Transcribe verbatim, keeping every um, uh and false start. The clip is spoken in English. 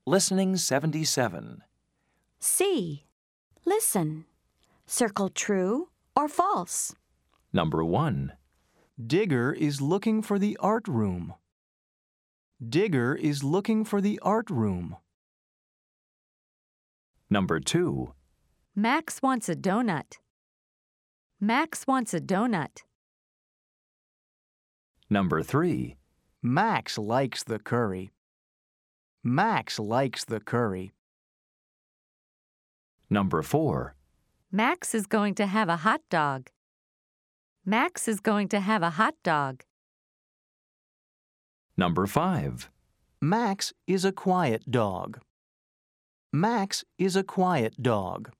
Listening seventy-seven. C. Listen. Circle true or false. Number one. Digger is looking for the art room. Digger is looking for the art room. Number two. Max wants a donut. Max wants a donut. Number three. Max likes the curry. Max likes the curry. Number four. Max is going to have a hot dog. Max is going to have a hot dog. Number five. Max is a quiet dog. Max is a quiet dog.